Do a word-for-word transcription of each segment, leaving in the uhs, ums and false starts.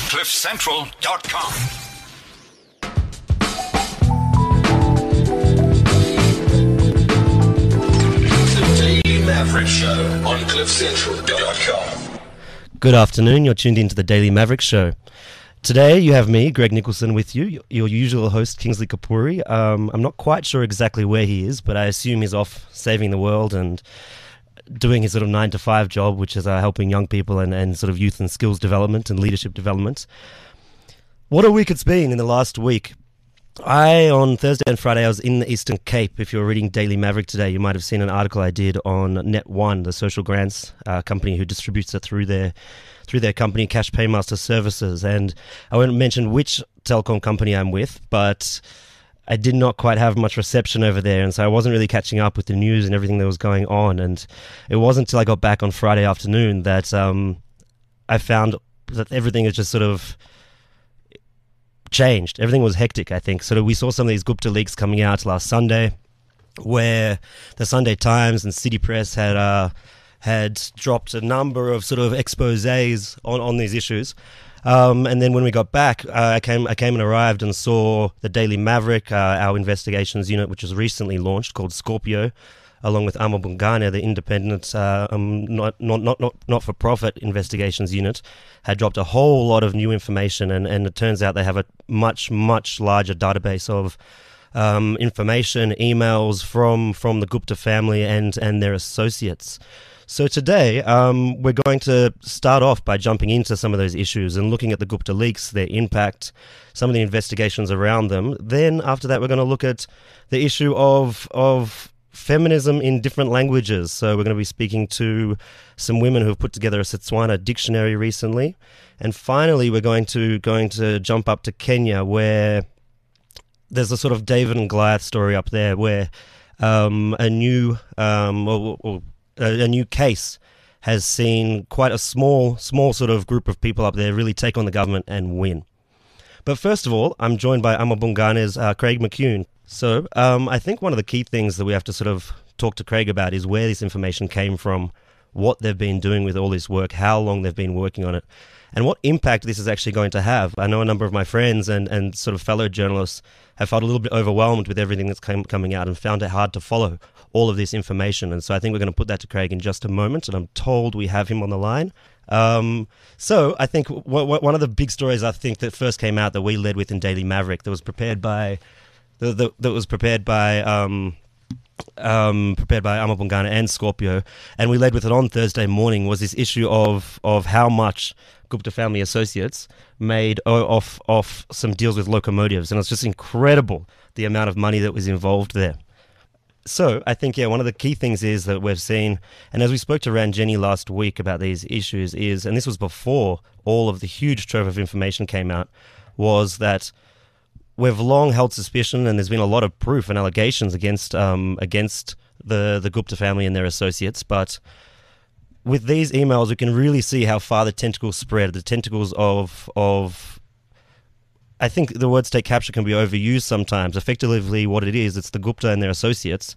cliff central dot com. The Daily Maverick Show on cliff central dot com. Good afternoon, you're tuned into the Daily Maverick Show. Today you have me, Greg Nicholson, with you, your usual host, Kingsley Kapuri. Um, I'm not quite sure exactly where he is, but I assume he's off saving the world and doing his sort of nine to five job, which is uh, helping young people and, and sort of youth and skills development and leadership development. What a week it's been in the last week. I, on Thursday and Friday, I was in the Eastern Cape. If you're reading Daily Maverick today, you might have seen an article I did on Net One, the social grants uh, company who distributes it through their through their company, Cash Paymaster Services. And I won't mention which telecom company I'm with, but I did not quite have much reception over there, and so I wasn't really catching up with the news and everything that was going on. And it wasn't until I got back on Friday afternoon that um, I found that everything is just sort of changed. Everything was hectic, I think. So we saw some of these Gupta leaks coming out last Sunday, where the Sunday Times and City Press had uh, had dropped a number of sort of exposés on, on these issues. Um, and then when we got back, uh, I came I came and arrived and saw the Daily Maverick, uh, our investigations unit, which was recently launched, called Scorpio, along with Ama Bungane, the independent, uh, um, not, not, not, not, not-for-profit investigations unit, had dropped a whole lot of new information. And, and it turns out they have a much, much larger database of um, information, emails from, from the Gupta family and, and their associates. So today, um, we're going to start off by jumping into some of those issues and looking at the Gupta leaks, their impact, some of the investigations around them. Then after that, we're going to look at the issue of of feminism in different languages. So we're going to be speaking to some women who have put together a Setswana dictionary recently. And finally, we're going to going to jump up to Kenya, where there's a sort of David and Goliath story up there, where um, a new um, or, or a new case has seen quite a small, small sort of group of people up there really take on the government and win. But first of all, I'm joined by Ama Bungane's uh, Craig McCune. So um, I think one of the key things that we have to sort of talk to Craig about is where this information came from, what they've been doing with all this work, how long they've been working on it, and what impact this is actually going to have. I know a number of my friends and, and sort of fellow journalists have felt a little bit overwhelmed with everything that's come, coming out and found it hard to follow all of this information. And so I think we're going to put that to Craig in just a moment, and I'm told we have him on the line. Um, so I think w- w- one of the big stories I think that first came out that we led with in Daily Maverick that was prepared by the, the, that was prepared by um, um, prepared by Ama Bungane and Scorpio, and we led with it on Thursday morning, was this issue of of how much Gupta family associates made off off some deals with locomotives, and it's just incredible the amount of money that was involved there. So I think, yeah, one of the key things is that we've seen, and as we spoke to Ranjeni last week about these issues is, and this was before all of the huge trove of information came out, was that we've long held suspicion, and there's been a lot of proof and allegations against um, against the, the Gupta family and their associates, but with these emails we can really see how far the tentacles spread, the tentacles of of I think the word state capture can be overused sometimes. Effectively, what it is, it's the Gupta and their associates,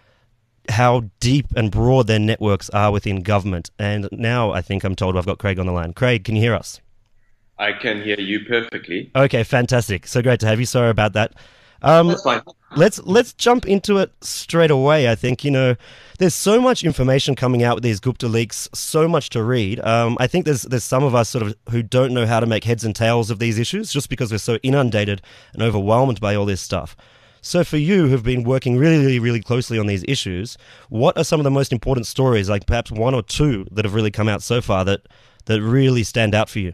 how deep and broad their networks are within government. And now I think I'm told I've got Craig on the line. Craig, can you hear us? I can hear you perfectly. Okay, fantastic. So great to have you. Sorry about that. Um, That's fine. Let's let's jump into it straight away. I think, you know, there's so much information coming out with these Gupta leaks, so much to read. Um, I think there's there's some of us sort of who don't know how to make heads and tails of these issues just because we're so inundated and overwhelmed by all this stuff. So for you who've been working really, really, really closely on these issues, what are some of the most important stories, like perhaps one or two that have really come out so far that, that really stand out for you?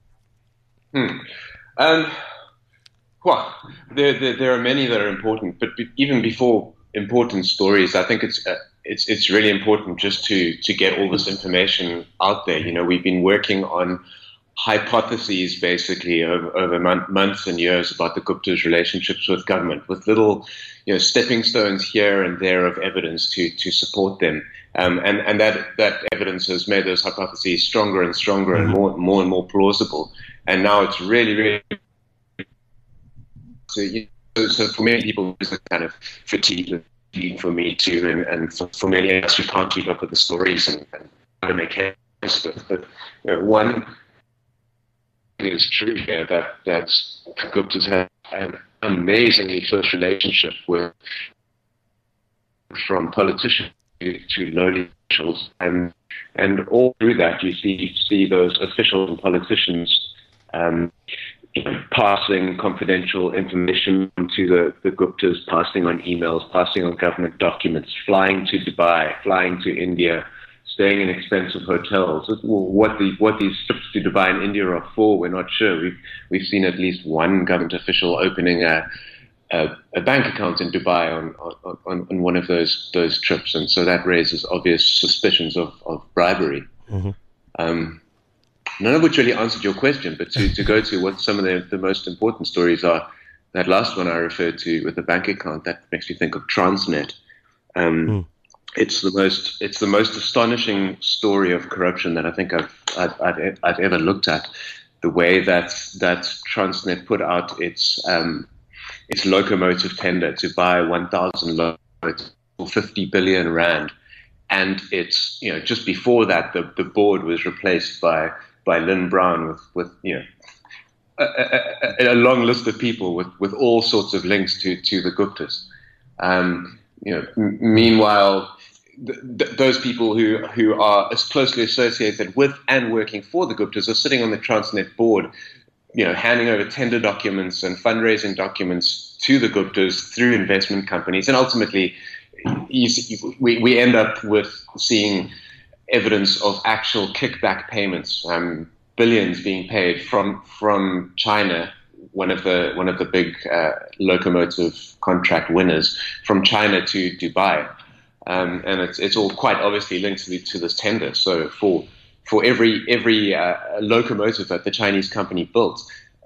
Hmm. Um, well, there, there there are many that are important, but be, even before important stories, I think it's uh, it's it's really important just to to get all this information out there. You know, we've been working on hypotheses basically over, over month, months and years about the Gupta's relationships with government, with little, you know, stepping stones here and there of evidence to to support them. Um, and and that that evidence has made those hypotheses stronger and stronger and more more and more plausible. And now it's really, really so, you know, so for many people, it's a kind of fatigue for me too, and, and for, for many of us who can't keep up with the stories and, and how to make heads with. But you know, one is true here that that Guptas have an amazingly close relationship with, from politicians to, to lowly officials, and and all through that you see see those officials and politicians um, you know, passing confidential information to the, the Guptas, passing on emails, passing on government documents, flying to Dubai, flying to India, staying in expensive hotels. What the what these trips to Dubai and India are for, we're not sure. We've we've seen at least one government official opening a a, a bank account in Dubai on, on on one of those those trips, and so that raises obvious suspicions of of bribery. Mm-hmm. Um, none of which really answered your question, but to, to go to what some of the, the most important stories are. That last one I referred to with the bank account, that makes me think of Transnet. Um, mm. It's the most it's the most astonishing story of corruption that I think I've I've, I've, I've ever looked at. The way that that Transnet put out its um, its locomotive tender to buy one thousand locomotives for fifty billion rand, and it's you know just before that the, the board was replaced by by Lynn Brown with with you know a, a, a long list of people with, with all sorts of links to to the Guptas. Um, you know, m- meanwhile. Th- th- those people who, who are as closely associated with and working for the Guptas are sitting on the Transnet board, you know, handing over tender documents and fundraising documents to the Guptas through investment companies. And ultimately, you see, we, we end up with seeing evidence of actual kickback payments, um, billions being paid from from China, one of the one of the big uh, locomotive contract winners, from China to Dubai. Um, and it's it's all quite obviously linked to, the, to this tender. So for for every every uh, locomotive that the Chinese company built,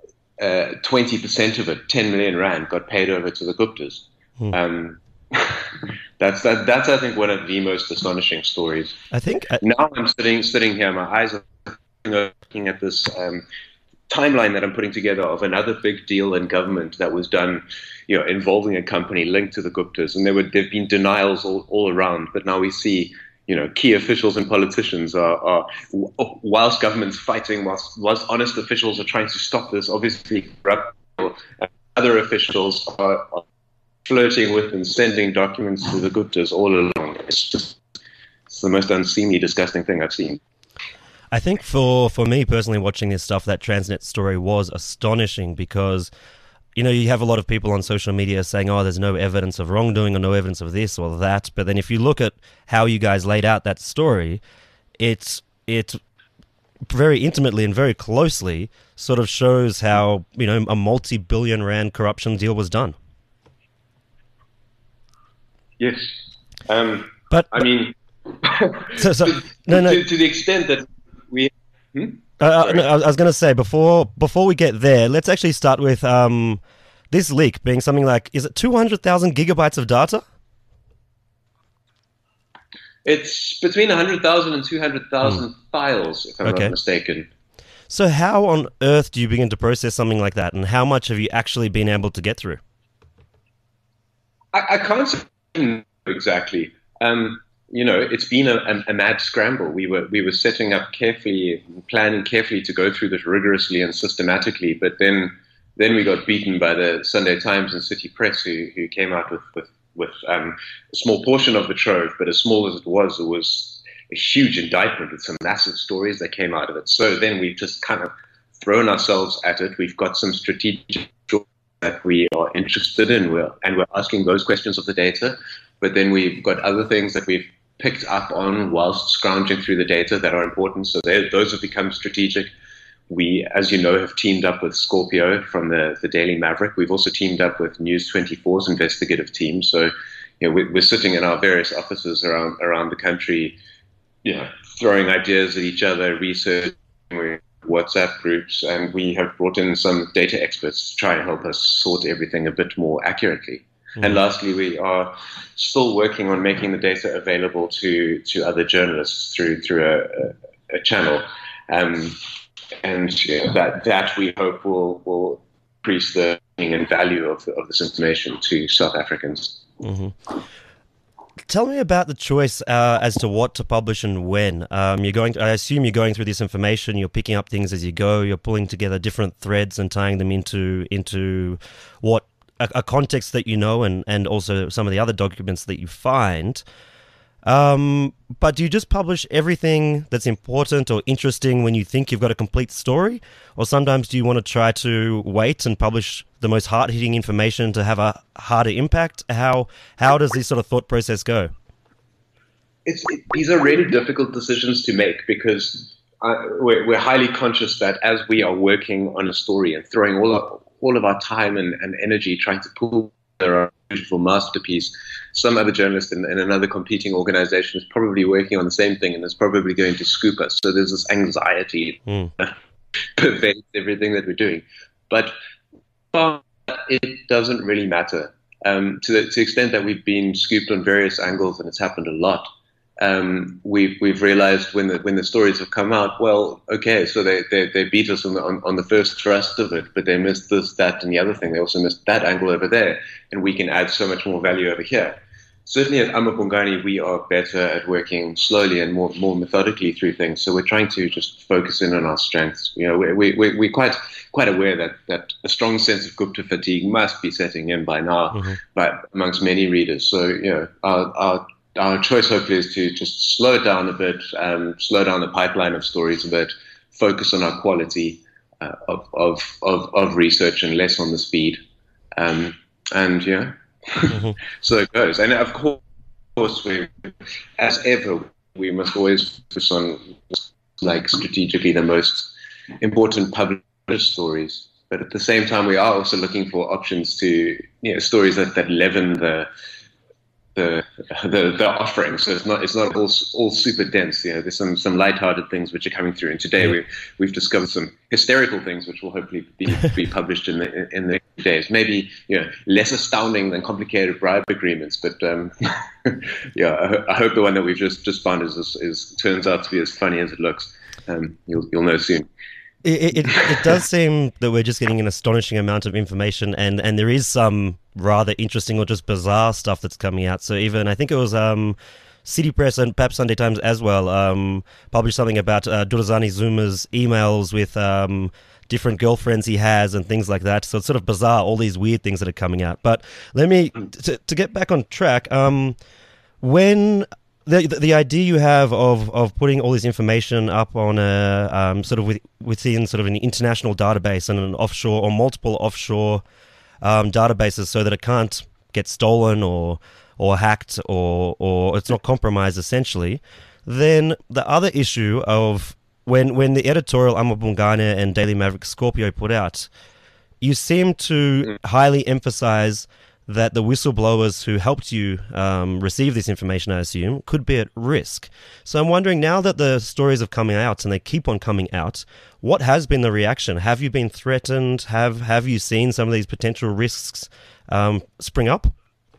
uh, twenty percent of it, ten million rand, got paid over to the Guptas. Hmm. Um, that's that, that's I think one of the most astonishing stories. I think I- now I'm sitting sitting here, my eyes are looking at this um, timeline that I'm putting together of another big deal in government that was done, you know, involving a company linked to the Guptas, and there were there've been denials all, all around. But now we see, you know, key officials and politicians are, are whilst government's fighting, whilst whilst honest officials are trying to stop this, obviously corrupt other officials are, are flirting with and sending documents to the Guptas all along. It's just it's the most unseemly, disgusting thing I've seen. I think for, for me personally, watching this stuff, that Transnet story was astonishing because, you know, you have a lot of people on social media saying, oh, there's no evidence of wrongdoing or no evidence of this or that. But then if you look at how you guys laid out that story, it's it very intimately and very closely sort of shows how, you know, a multi-billion rand corruption deal was done. Yes. Um, but I mean, so, so, to, no, no. To, to the extent that we... Hmm? Uh, no, I was going to say, before before we get there, let's actually start with um, this leak being something like, is it two hundred thousand gigabytes of data? It's between one hundred thousand and two hundred thousand hmm. files, if I'm okay. not mistaken. So how on earth do you begin to process something like that, and how much have you actually been able to get through? I, I can't say exactly. Um, you know, it's been a, a, a mad scramble. We were we were setting up carefully, planning carefully to go through this rigorously and systematically, but then then we got beaten by the Sunday Times and City Press, who who came out with with, with um, a small portion of the trove, but as small as it was, it was a huge indictment with some massive stories that came out of it. So then we've just kind of thrown ourselves at it. We've got some strategic that we are interested in, we're, and we're asking those questions of the data. But then we've got other things that we've picked up on whilst scrounging through the data that are important. So those have become strategic. We, as you know, have teamed up with Scorpio from the, the Daily Maverick. We've also teamed up with News twenty-four's investigative team. So, you know, we, we're sitting in our various offices around around the country, you know, throwing ideas at each other, researching WhatsApp groups, and we have brought in some data experts to try and help us sort everything a bit more accurately. Mm-hmm. And lastly, we are still working on making the data available to, to other journalists through through a, a, a channel, um, and you know, that that we hope will will increase the meaning and value of of this information to South Africans. Mm-hmm. Tell me about the choice uh, as to what to publish and when. Um, you're going. I assume you're going through this information. You're picking up things as you go. You're pulling together different threads and tying them into into what a, a context that you know, and and also some of the other documents that you find. Um, but do you just publish everything that's important or interesting when you think you've got a complete story? Or sometimes do you want to try to wait and publish the most hard-hitting information to have a harder impact? How how does this sort of thought process go? It's, it, these are really difficult decisions to make because uh, we're, we're highly conscious that as we are working on a story and throwing all of, all of our time and, and energy trying to pull together a beautiful masterpiece, some other journalist in, in another competing organization is probably working on the same thing and is probably going to scoop us. So there's this anxiety Mm. that pervades everything that we're doing. But uh, it doesn't really matter. Um, to, the, to the extent that we've been scooped on various angles, and it's happened a lot, um, we've we've realized when the when the stories have come out, well, okay, so they they, they beat us on the on, on the first thrust of it, but they missed this, that, and the other thing. They also missed that angle over there, and we can add so much more value over here. Certainly at amaBhungane, we are better at working slowly and more more methodically through things. So we're trying to just focus in on our strengths. You know, we we we we're quite quite aware that that a strong sense of Gupta fatigue must be setting in by now, Mm-hmm. but amongst many readers. So you know, our our our choice hopefully is to just slow it down a bit, um, slow down the pipeline of stories a bit, focus on our quality uh, of, of of of research and less on the speed, um, and yeah. Mm-hmm. So it goes. And of course, we, as ever, we must always focus on like strategically the most important published stories. But at the same time, we are also looking for options to, you know, stories that, that leaven the the the, the offering. So it's not it's not all all super dense. You know, there's some some lighthearted things which are coming through. And today Yeah. we we've discovered some hysterical things which will hopefully be be published in the in the days. Maybe, you know, less astounding than complicated bribe agreements. But um, yeah, I, ho- I hope the one that we've just just found is, is is turns out to be as funny as it looks. Um, you'll you'll know soon. It, it it does seem that we're just getting an astonishing amount of information, and, and there is some rather interesting or just bizarre stuff that's coming out. So even I think it was um, City Press and perhaps Sunday Times as well um, published something about uh, Durazani Zuma's emails with um, different girlfriends he has and things like that. So it's sort of bizarre, all these weird things that are coming out. But let me to, to get back on track. Um, when The, the the idea you have of, of putting all this information up on a um, sort of with, within sort of an international database and an offshore or multiple offshore um, databases so that it can't get stolen or or hacked or or it's not compromised essentially, then the other issue of when when the editorial amaBhungane and Daily Maverick Scorpio put out, you seem to highly emphasize that the whistleblowers who helped you um, receive this information, I assume, could be at risk. So I'm wondering, now that the stories have come out and they keep on coming out, what has been the reaction? Have you been threatened? Have have you seen some of these potential risks um, spring up?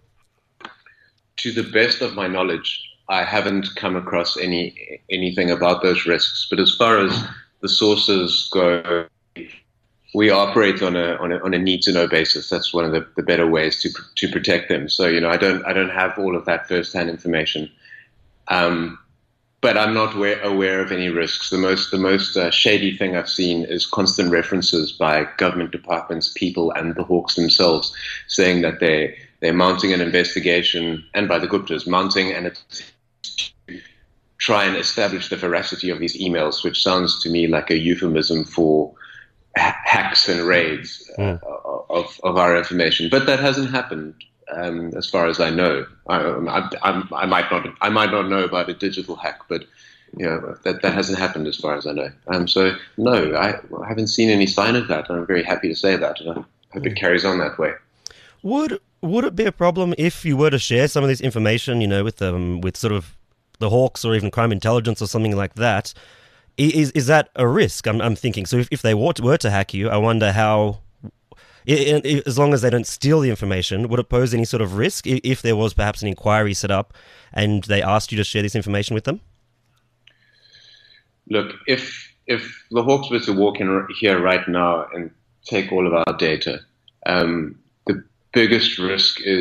To the best of my knowledge, I haven't come across any anything about those risks. But as far as the sources go, we operate on a on a on a need to know basis. That's one of the, the better ways to to protect them. So you know, I don't I don't have all of that first hand information, um, but I'm not aware, aware of any risks. The most the most uh, shady thing I've seen is constant references by government departments, people, and the Hawks themselves, saying that they they're mounting an investigation, and by the Guptas mounting an try and establish the veracity of these emails, which sounds to me like a euphemism for hacks and raids uh, Mm. of, of our information, but that hasn't happened um, as far as I know. I, I, I, I might not I might not know about a digital hack, but you know that that hasn't happened as far as I know. Um, so no, I, I haven't seen any sign of that. I'm very happy to say that, and I hope it carries on that way. Would would it be a problem if you were to share some of this information, you know, with um with sort of the Hawks or even crime intelligence or something like that? Is is that a risk? I'm I'm thinking. So if, if they were to, were to hack you, I wonder how. I, I, as long as they don't steal the information, would it pose any sort of risk if, if there was perhaps an inquiry set up and they asked you to share this information with them? Look, if if the Hawks were to walk in here right now and take all of our data, um, the biggest risk is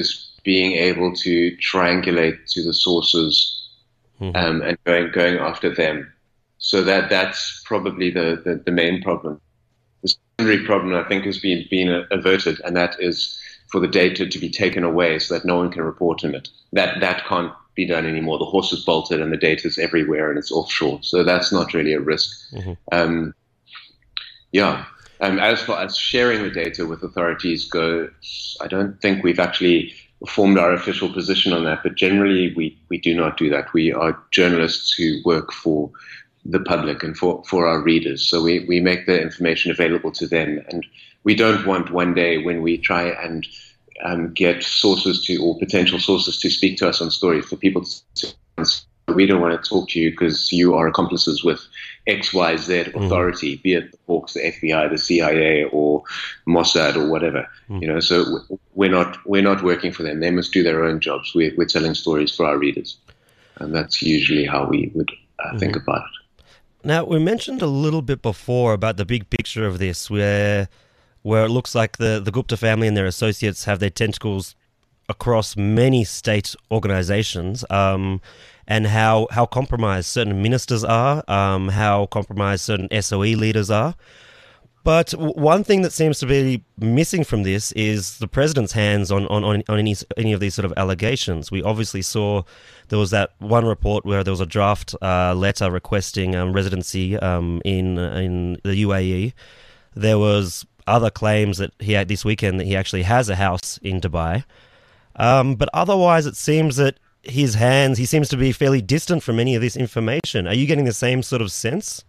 being able to triangulate to the sources mm-hmm. um, and going going after them. So that that's probably the, the, the main problem. The secondary problem, I think, has been been averted, and that is for the data to be taken away so that no one can report on it. That that can't be done anymore. The horse is bolted and the data is everywhere and it's offshore. So that's not really a risk. Mm-hmm. Um, yeah. Um, as far as sharing the data with authorities goes, I don't think we've actually formed our official position on that, but generally we, we do not do that. We are journalists who work for the public and for, for our readers. So we, we make the information available to them, and we don't want one day when we try and um, get sources to, or potential sources to speak to us on stories, for people to, we don't want to talk to you because you are accomplices with X, Y, Z authority, mm. be it the Hawks, the F B I, the C I A, or Mossad, or whatever. Mm. You know, so we're not we're not working for them. They must do their own jobs. We're, we're telling stories for our readers, and that's usually how we would uh, mm. think about it. Now, we mentioned a little bit before about the big picture of this, where where it looks like the the Gupta family and their associates have their tentacles across many state organizations. Um, and how, how compromised certain ministers are, um, how compromised certain S O E leaders are. But one thing that seems to be missing from this is the president's hands on, on, on, on any, any of these sort of allegations. We obviously saw there was that one report where there was a draft uh, letter requesting um, residency um, in, in the U A E. There was other claims that he had this weekend that he actually has a house in Dubai. Um, but otherwise, it seems that his hands, he seems to be fairly distant from any of this information. Are you getting the same sort of sense?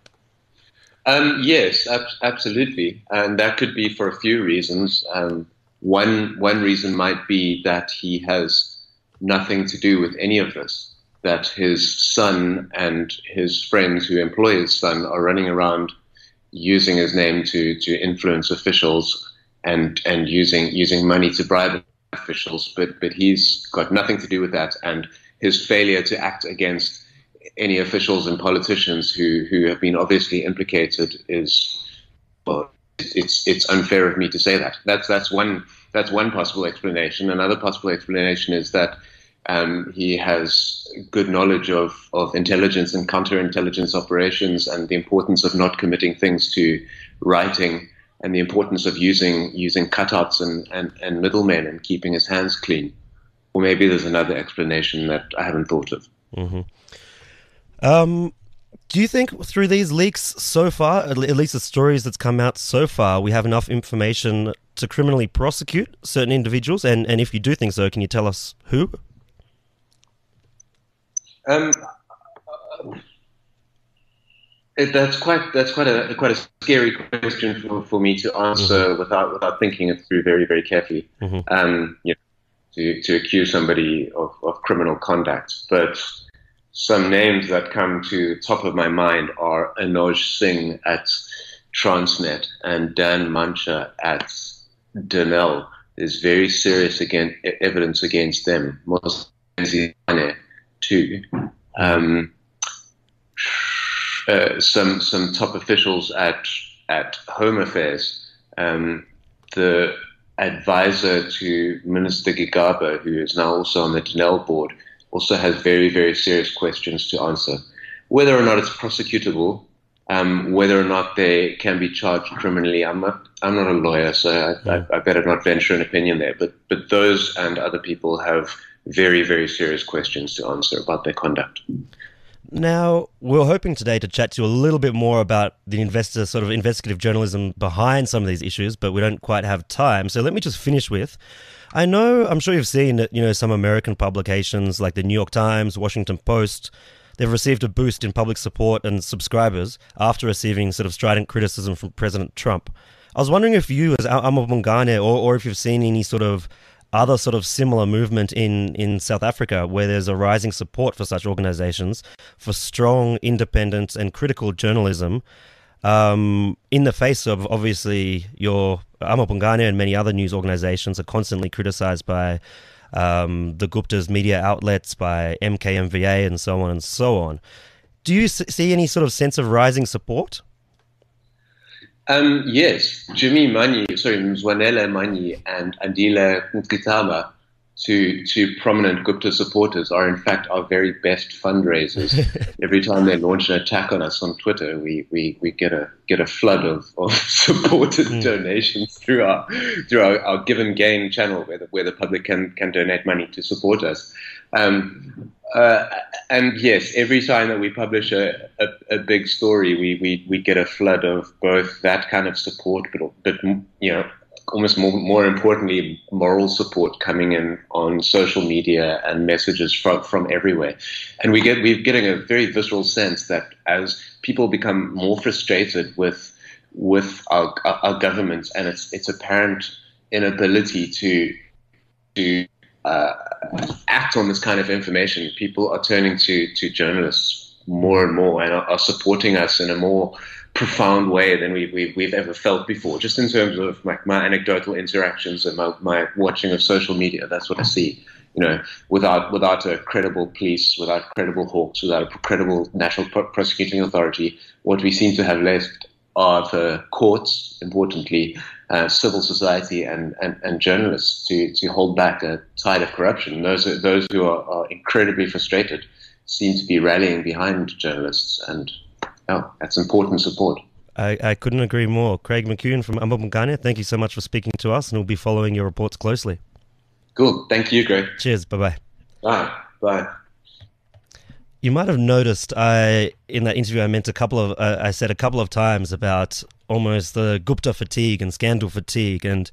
Um, yes, ab- absolutely. And that could be for a few reasons. Um, one, one reason might be that he has nothing to do with any of this, that his son and his friends who employ his son are running around using his name to, to influence officials and, and using, using money to bribe officials, but but he's got nothing to do with that, and his failure to act against any officials and politicians who, who have been obviously implicated is, well, it's it's unfair of me to say that. That's that's one that's one possible explanation. Another possible explanation is that um, he has good knowledge of, of intelligence and counterintelligence operations and the importance of not committing things to writing, and the importance of using using cutouts and, and, and middlemen and keeping his hands clean. Or maybe there's another explanation that I haven't thought of. Mm-hmm. Um, do you think through these leaks so far, at least the stories that's come out so far, we have enough information to criminally prosecute certain individuals? And, and if you do think so, can you tell us who? Um. It, that's quite that's quite a quite a scary question for, for me to answer mm-hmm. without without thinking it through very very carefully. Mm-hmm. Um, you know, to to accuse somebody of, of criminal conduct, but some names that come to the top of my mind are Anoj Singh at Transnet and Dan Mancha at Denel. There's very serious again evidence against them. Mosenzane too. Um, Uh, some some top officials at at Home Affairs, um, the advisor to Minister Gigaba, who is now also on the Denel board, also has very very serious questions to answer. Whether or not it's prosecutable, um, whether or not they can be charged criminally, I'm not I'm not a lawyer, so I, I, I better not venture an opinion there. But but those and other people have very very serious questions to answer about their conduct. Now, we're hoping today to chat to you a little bit more about the investor sort of investigative journalism behind some of these issues, but we don't quite have time. So let me just finish with, I know, I'm sure you've seen that, you know, some American publications like the New York Times, Washington Post, they've received a boost in public support and subscribers after receiving sort of strident criticism from President Trump. I was wondering if you, as amaBhungane, or, or if you've seen any sort of other sort of similar movement in, in South Africa where there's a rising support for such organizations, for strong, independent and critical journalism um, in the face of, obviously, your amaBhungane and many other news organizations are constantly criticized by um, the Gupta's media outlets, by M K M V A and so on and so on. Do you see any sort of sense of rising support? Um, yes, Jimmy Manyi, sorry, Mzwanele Manyi and Andile Nkitama to to prominent Gupta supporters are in fact our very best fundraisers. Every time they launch an attack on us on Twitter, we, we, we get a get a flood of, of supported mm. donations through our through our, our Give and Gain channel, where the, where the public can can donate money to support us. Um, uh, and yes, every time that we publish a, a, a big story, we, we, we get a flood of both that kind of support, but but you know. almost more, more importantly, moral support coming in on social media and messages from, from everywhere. And we get, we're getting a very visceral sense that as people become more frustrated with, with our, our government and its, its apparent inability to, to uh, act on this kind of information, people are turning to, to journalists more and more and are, are supporting us in a more profound way than we, we, we've ever felt before, just in terms of my, my anecdotal interactions and my, my watching of social media. That's what I see. You know, without without a credible police, without credible hawks, without a credible national prosecuting authority, what we seem to have left are the courts, importantly, uh, civil society and, and, and journalists to, to hold back a tide of corruption. And those, those who are, are incredibly frustrated seem to be rallying behind journalists, and oh, that's important support. I, I couldn't agree more. Craig McEwen from Ambomunganya, thank you so much for speaking to us, and we'll be following your reports closely. Cool. Thank you, Greg. Cheers. Bye-bye. Bye. Bye. You might have noticed I in that interview I meant a couple of uh, I said a couple of times about almost the Gupta fatigue and scandal fatigue, and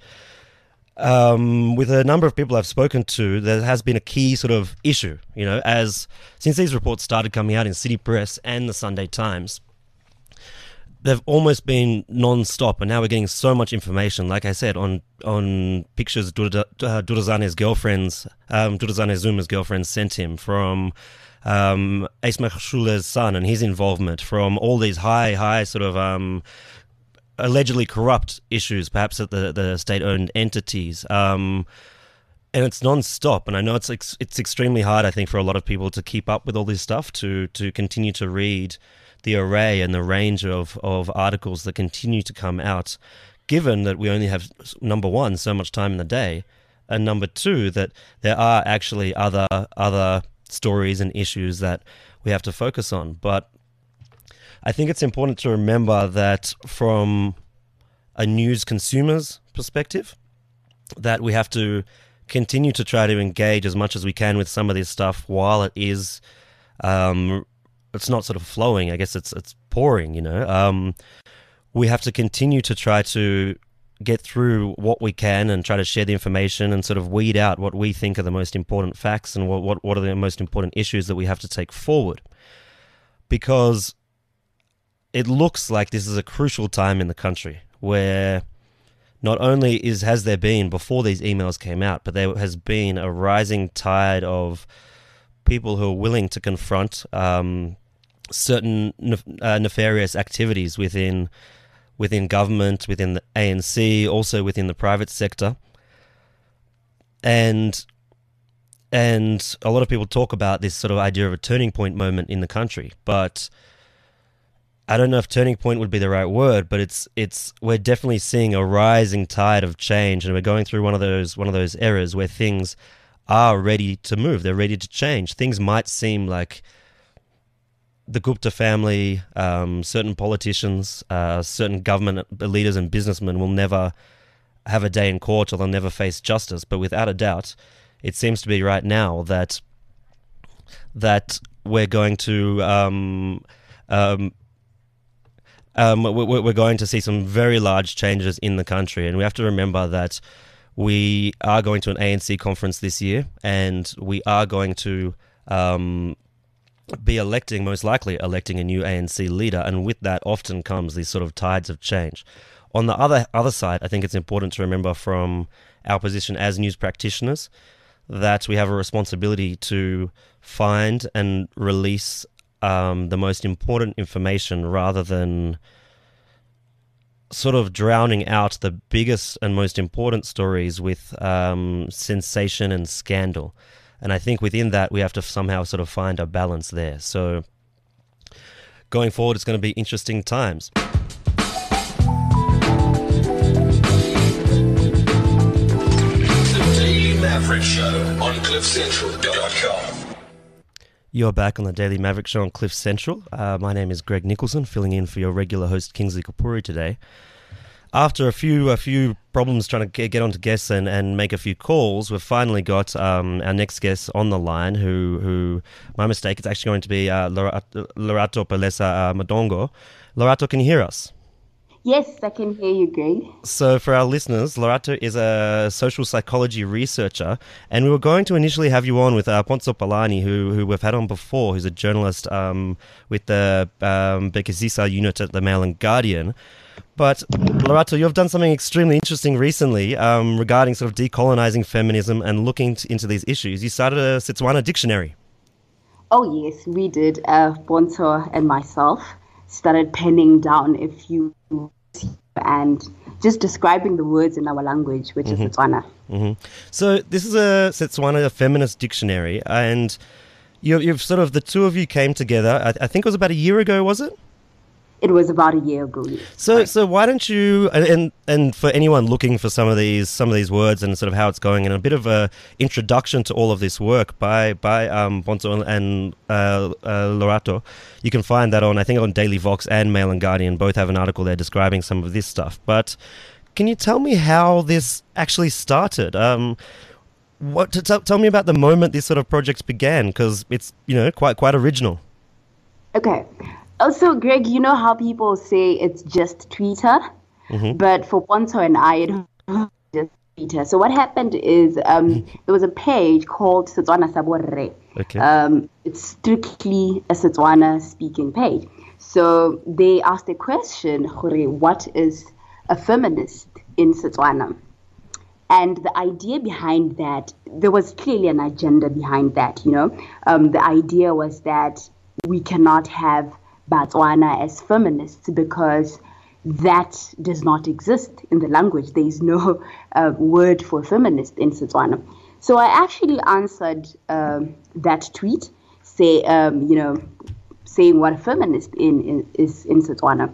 um, with a number of people I've spoken to, there has been a key sort of issue. You know, as since these reports started coming out in City Press and the Sunday Times, they've almost been non-stop, and now we're getting so much information. Like I said, on on pictures Dura, uh, Durazane's girlfriends, um, Durazane Zuma's girlfriend sent him from um, Ace Mashule's son and his involvement, from all these high, high sort of um, allegedly corrupt issues, perhaps at the, the state-owned entities. Um, and it's non-stop, and I know it's ex- it's extremely hard, I think, for a lot of people to keep up with all this stuff, to to continue to read the array and the range of, of articles that continue to come out, given that we only have, number one, so much time in the day, and number two, that there are actually other other stories and issues that we have to focus on. But I think it's important to remember that from a news consumer's perspective, that we have to continue to try to engage as much as we can with some of this stuff while it is um, it's not sort of flowing. I guess it's it's pouring, you know. Um, we have to continue to try to get through what we can and try to share the information and sort of weed out what we think are the most important facts and what, what, what are the most important issues that we have to take forward. Because it looks like this is a crucial time in the country where not only is has there been, before these emails came out, but there has been a rising tide of people who are willing to confront um, certain nef- uh, nefarious activities within within government, within the A N C, also within the private sector. And and a lot of people talk about this sort of idea of a turning point moment in the country, but I don't know if turning point would be the right word, but it's it's we're definitely seeing a rising tide of change, and we're going through one of those one of those eras where things are ready to move. They're ready to change. Things might seem like the Gupta family, um, certain politicians, uh, certain government leaders and businessmen will never have a day in court, or they'll never face justice. But without a doubt, it seems to be right now that that we're going to um, um, um, we're, we're going to see some very large changes in the country, and we have to remember that we are going to an A N C conference this year, and we are going to um, be electing, most likely electing a new A N C leader, and with that often comes these sort of tides of change. On the other other side, I think it's important to remember from our position as news practitioners that we have a responsibility to find and release um, the most important information rather than sort of drowning out the biggest and most important stories with um, sensation and scandal. And I think within that, we have to somehow sort of find a balance there. So going forward, it's going to be interesting times. The Daily Maverick Show. cliff central dot com. You're back on the Daily Maverick Show on Cliff Central. Uh, my name is Greg Nicholson, filling in for your regular host Kingsley Kapuri today. After a few a few problems trying to get, get onto guests and, and make a few calls, we've finally got um, our next guest on the line, who, who my mistake, it's actually going to be uh, Lorato, Lorato Palesa uh, Madongo. Lorato, can you hear us? Yes, I can hear you, Greg. So for our listeners, Lorato is a social psychology researcher, and we were going to initially have you on with uh, Ponzo Palani, who who we've had on before, who's a journalist um, with the um, Bekizisa unit at the Mail and Guardian. But Lorato, you've done something extremely interesting recently um, regarding sort of decolonizing feminism and looking t- into these issues. You started a Setswana dictionary. Oh, yes, we did. Uh, Ponzo and myself started penning down a few and just describing the words in our language, which mm-hmm. is Setswana. Mm-hmm. So this is a Setswana a feminist dictionary, and you, you've sort of, the two of you came together, I, I think it was about a year ago, was it? It was about a year ago. Yes. So, so why don't you, and, and and for anyone looking for some of these some of these words and sort of how it's going, and a bit of a introduction to all of this work by by um, Ponzo and uh, uh, Lorato, you can find that on, I think, on Daily Vox and Mail and Guardian. Both have an article there describing some of this stuff. But can you tell me how this actually started? Um, what to t- tell me about the moment this sort of project began, because it's, you know, quite quite original. Okay. Also, Greg, you know how people say it's just Twitter? Mm-hmm. But for Ponzo and I, it was just Twitter. So what happened is um, there was a page called Setswana Saborre. Okay. Um, it's strictly a Setswana speaking page. So they asked a question, what is a feminist in Setswana? And the idea behind that, there was clearly an agenda behind that, you know. Um, the idea was that we cannot have Botswana as feminists because that does not exist in the language. There is no uh, word for feminist in Setswana. So I actually answered um, that tweet, say, um, you know, saying what a feminist in, in, is in Setswana.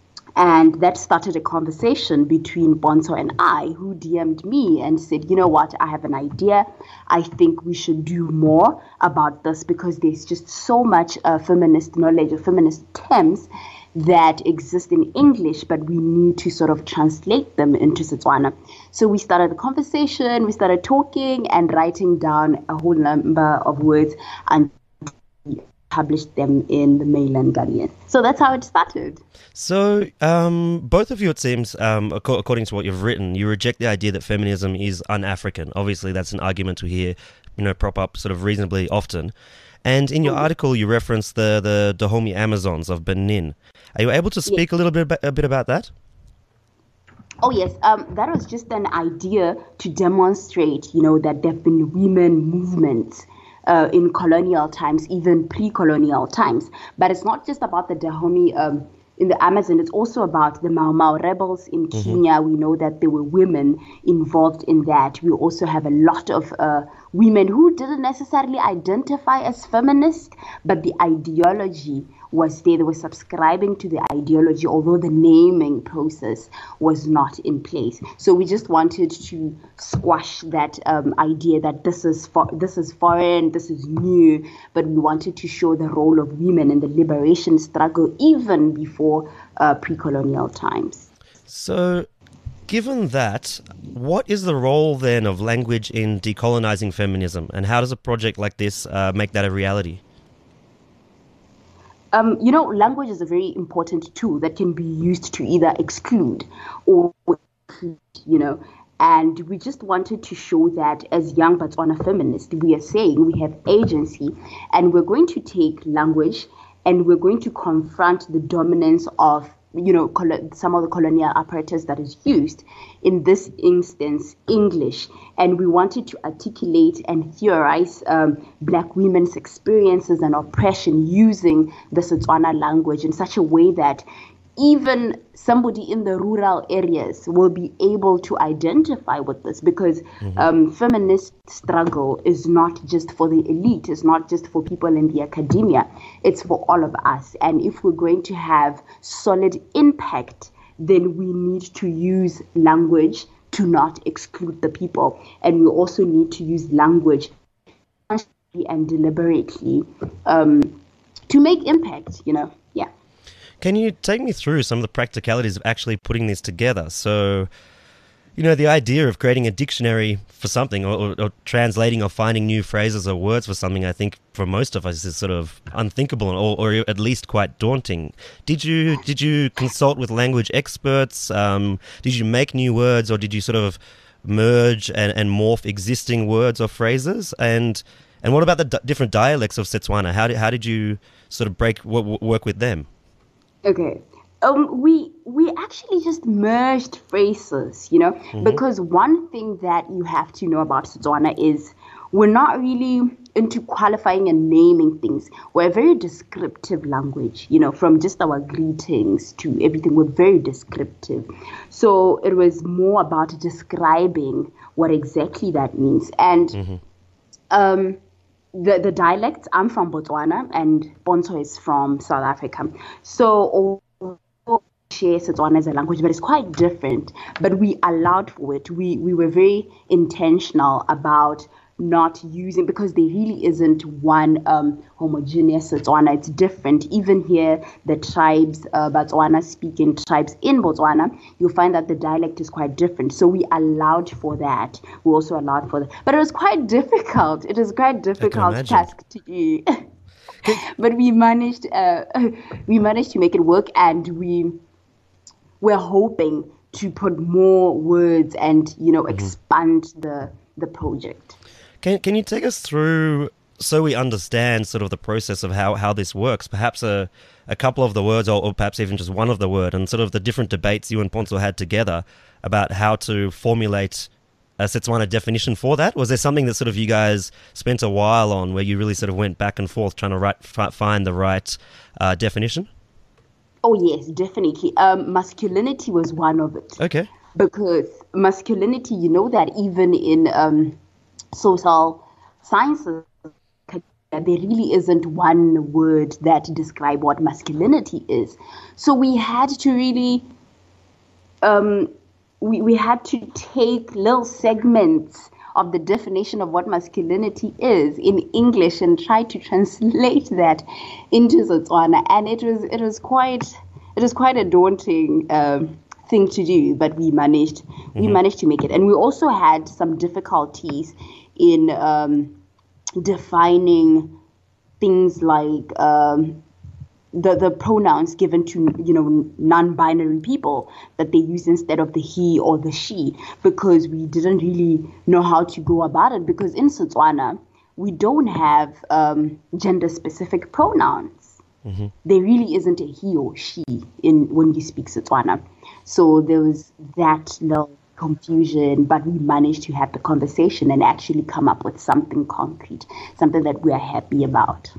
And that started a conversation between Ponzo and I, who D M'd me and said, you know what, I have an idea. I think we should do more about this because there's just so much uh, feminist knowledge or feminist terms that exist in English, but we need to sort of translate them into Setswana. So we started the conversation, we started talking and writing down a whole number of words and published them in the Mail and Guardian. So that's how it started. So um, both of you, it seems, um, ac- according to what you've written, you reject the idea that feminism is un-African. Obviously, that's an argument we hear, you know, prop up sort of reasonably often. And in your article, you reference the, the Dahomey Amazons of Benin. Are you able to speak yes. a little bit about, a bit about that? Oh, yes. Um, that was just an idea to demonstrate, you know, that there have been women movements Uh, in colonial times, even pre-colonial times. But it's not just about the Dahomey um, in the Amazon, it's also about the Mau Mau rebels in mm-hmm. Kenya. We know that there were women involved in that. We also have a lot of uh, women who didn't necessarily identify as feminists, but the ideology was there. They were subscribing to the ideology, although the naming process was not in place. So we just wanted to squash that um, idea that this is for, this is foreign, this is new, but we wanted to show the role of women in the liberation struggle even before uh, pre-colonial times. So, given that, what is the role then of language in decolonizing feminism, and how does a project like this uh, make that a reality? Um, you know, language is a very important tool that can be used to either exclude or include, you know, and we just wanted to show that as young Botswana feminists, we are saying we have agency and we're going to take language and we're going to confront the dominance of, you know, col- some of the colonial apparatus that is used, in this instance, English. And we wanted to articulate and theorize um, Black women's experiences and oppression using the Setswana language in such a way that even somebody in the rural areas will be able to identify with this, because mm-hmm. um, feminist struggle is not just for the elite, it's not just for people in the academia, it's for all of us. And if we're going to have solid impact, then we need to use language to not exclude the people. And we also need to use language and deliberately um, to make impact, you know, yeah. Can you take me through some of the practicalities of actually putting this together? So, you know, the idea of creating a dictionary for something, or, or, or translating or finding new phrases or words for something, I think for most of us is sort of unthinkable, or, or at least quite daunting. Did you did you consult with language experts? Um, did you make new words, or did you sort of merge and, and morph existing words or phrases? And and what about the d- different dialects of Setswana? How did how did you sort of break w- work with them? Okay. Um, we we actually just merged phrases, you know, mm-hmm. because one thing that you have to know about Setswana is we're not really into qualifying and naming things. We're a very descriptive language, you know, from just our greetings to everything. We're very descriptive. So it was more about describing what exactly that means. And mm-hmm. um, the, the dialects, I'm from Botswana and Bonto is from South Africa. So share Setswana as a language, but it's quite different. But we allowed for it. We we were very intentional about not using, because there really isn't one um, homogeneous Setswana. It's different. Even here, the tribes, uh, Botswana speaking tribes in Botswana, you'll find that the dialect is quite different. So we allowed for that. We also allowed for that. But it was quite difficult. It was quite difficult task to do. But we managed. Uh, we managed to make it work, and we. We're hoping to put more words and, you know, mm-hmm. expand the the project. Can can you take us through, so we understand sort of the process of how, how this works, perhaps a, a couple of the words, or, or perhaps even just one of the word, and sort of the different debates you and Ponzo had together about how to formulate a Setswana definition for that? Was there something that sort of you guys spent a while on, where you really sort of went back and forth trying to write, f- find the right uh, definition? Oh, yes, definitely. Um, masculinity was one of it. Okay. Because masculinity, you know that even in um, social sciences, there really isn't one word that describes what masculinity is. So we had to really, um, we, we had to take little segments of the definition of what masculinity is in English and try to translate that into Setswana, and it was it was quite it was quite a daunting um, thing to do, but we managed mm-hmm. we managed to make it, and we also had some difficulties in um, defining things like um, the the pronouns given to, you know, non-binary people that they use instead of the he or the she, because we didn't really know how to go about it, because in Setswana we don't have um, gender-specific pronouns. Mm-hmm. There really isn't a he or she in when you speak Setswana. So there was that little confusion, but we managed to have the conversation and actually come up with something concrete, something that we are happy about.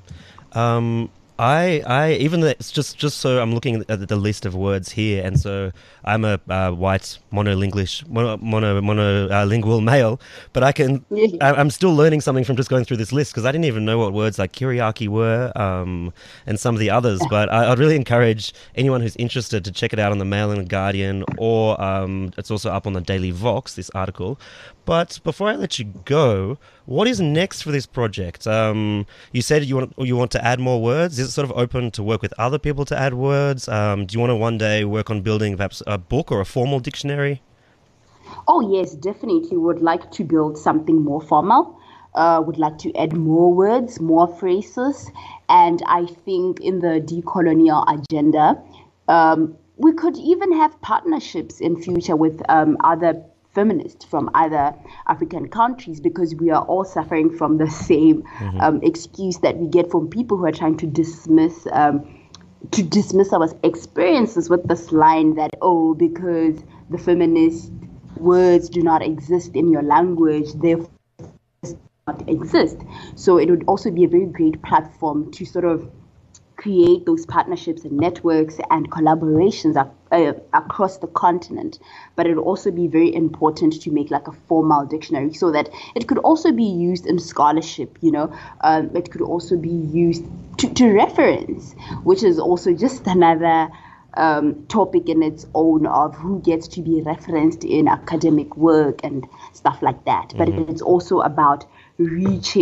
Um. I, I even though it's just just so I'm looking at the list of words here, and so I'm a uh, white monolingual mono, mono monolingual uh, male, but I can yeah. I, I'm still learning something from just going through this list, because I didn't even know what words like Kiriaki were, um, and some of the others. But I, I'd really encourage anyone who's interested to check it out on the Mail and Guardian, or um, it's also up on the Daily Vox, this article. But before I let you go, what is next for this project? Um, you said you want you want to add more words. Is it sort of open to work with other people to add words? Um, do you want to one day work on building perhaps a book or a formal dictionary? Oh, yes, definitely. Would like to build something more formal. Uh, would like to add more words, more phrases. And I think in the decolonial agenda, um, we could even have partnerships in future with um, other feminists from other African countries, because we are all suffering from the same mm-hmm. um, excuse that we get from people who are trying to dismiss um, to dismiss our experiences with this line that, oh, because the feminist words do not exist in your language, therefore does not exist. So it would also be a very great platform to sort of create those partnerships and networks and collaborations up, uh, across the continent. But it would also be very important to make like a formal dictionary, so that it could also be used in scholarship, you know. Um, it could also be used to, to reference, which is also just another um, topic in its own, of who gets to be referenced in academic work and stuff like that. Mm-hmm. But it's also about reaching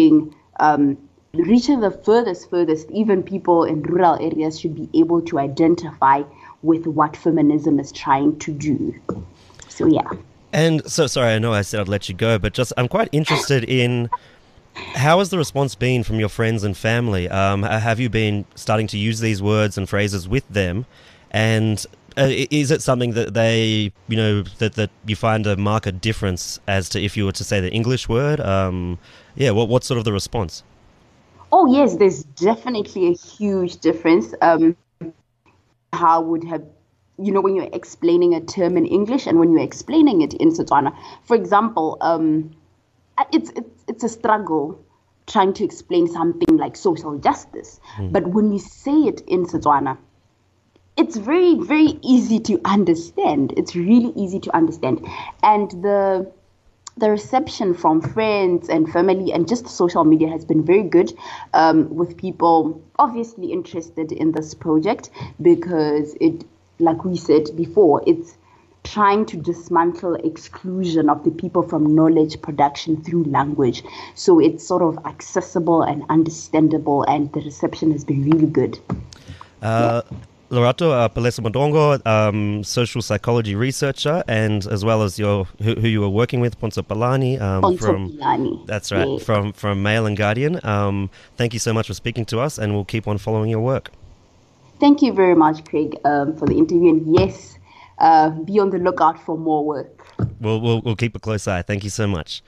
um, reaching the furthest, furthest, even people in rural areas should be able to identify with what feminism is trying to do. So, yeah. And so, sorry, I know I said I'd let you go, but just I'm quite interested in how has the response been from your friends and family? Um, have you been starting to use these words and phrases with them? And uh, is it something that they, you know, that, that you find a marked difference as to if you were to say the English word? Um, yeah, what what's sort of the response? Oh, yes, there's definitely a huge difference. Um, how would have, you know, when you're explaining a term in English and when you're explaining it in Setswana. For example, um, it's, it's it's a struggle trying to explain something like social justice. Mm. But when you say it in Setswana, it's very, very easy to understand. It's really easy to understand. And the the reception from friends and family and just social media has been very good, um, with people obviously interested in this project because it, like we said before, it's trying to dismantle exclusion of the people from knowledge production through language. So it's sort of accessible and understandable, and the reception has been really good. Uh, yeah. Lorato uh, Palesa Mondongo, um, social psychology researcher, and as well as your who, who you were working with, Ponzo Palani. Um, Ponzo from, Palani. That's right, yeah. from, from Mail and Guardian. Um, thank you so much for speaking to us, and we'll keep on following your work. Thank you very much, Craig, um, for the interview. And yes, uh, be on the lookout for more work. We'll, we'll, we'll keep a close eye. Thank you so much.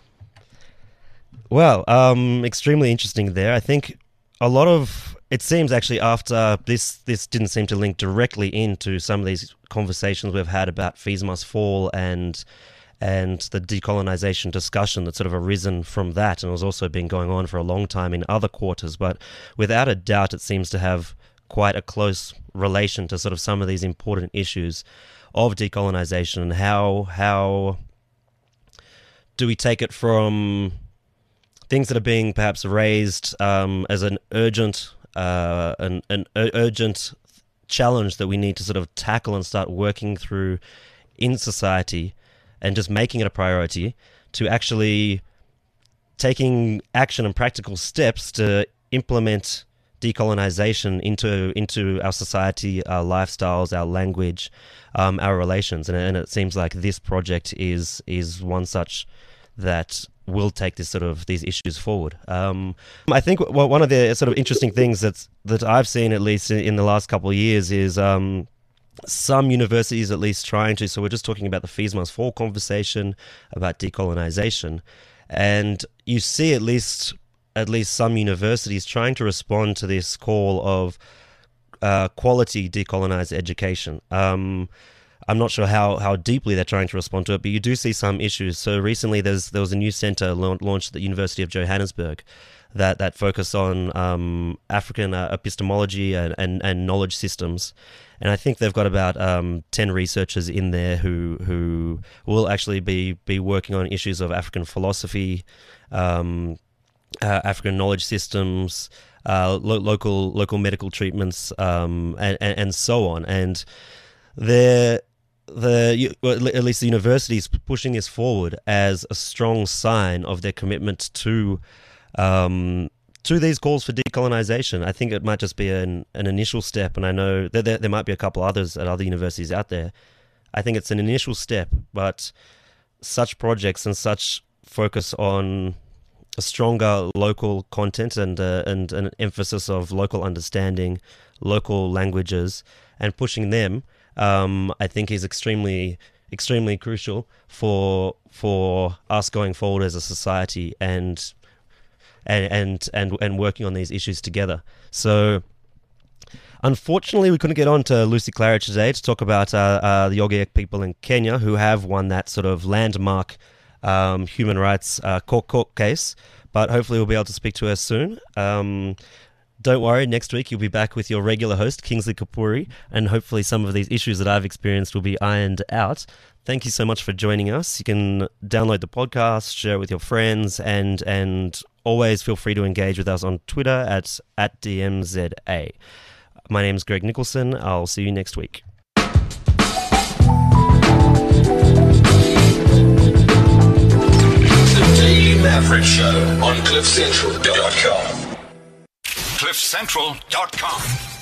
Well, um, extremely interesting there. I think a lot of... It seems actually after this, this didn't seem to link directly into some of these conversations we've had about Fees Must Fall and and the decolonization discussion that's sort of arisen from that, and it was also been going on for a long time in other quarters. But without a doubt, it seems to have quite a close relation to sort of some of these important issues of decolonization and how how do we take it from things that are being perhaps raised um, as an urgent Uh, an, an urgent challenge that we need to sort of tackle and start working through in society and just making it a priority, to actually taking action and practical steps to implement decolonization into into our society, our lifestyles, our language, um, our relations. And, and it seems like this project is is one such that will take this sort of these issues forward. Um, I think well, one of the sort of interesting things that's that I've seen, at least in, in the last couple of years, is um, some universities at least trying to. So we're just talking about the Fees Must Fall conversation about decolonization, and you see at least at least some universities trying to respond to this call of uh, quality decolonized education. Um, I'm not sure how, how deeply they're trying to respond to it, but you do see some issues. So recently there's there was a new centre la- launched at the University of Johannesburg that, that focus on um, African uh, epistemology and, and, and knowledge systems. And I think they've got about um, ten researchers in there who who will actually be, be working on issues of African philosophy, um, uh, African knowledge systems, uh, lo- local local medical treatments, um, and, and, and so on. And they're the well, at least the university is pushing this forward as a strong sign of their commitment to um, to these calls for decolonization. I think it might just be an, an initial step, and I know that there, there might be a couple others at other universities out there. I think it's an initial step, but such projects and such focus on a stronger local content and uh, and an emphasis of local understanding, local languages, and pushing them, Um, I think is extremely, extremely crucial for for us going forward as a society and and and and, and working on these issues together. So, unfortunately, we couldn't get on to Lucy Claridge today to talk about uh, uh, the Ogiek people in Kenya who have won that sort of landmark um, human rights uh, court court case. But hopefully, we'll be able to speak to her soon. Um, Don't worry, next week you'll be back with your regular host, Kingsley Kapuri, and hopefully some of these issues that I've experienced will be ironed out. Thank you so much for joining us. You can download the podcast, share it with your friends, and and always feel free to engage with us on Twitter at, at D M Z A. My name is Greg Nicholson. I'll see you next week. The Team Maverick Show on cliff central dot com. cliff central dot com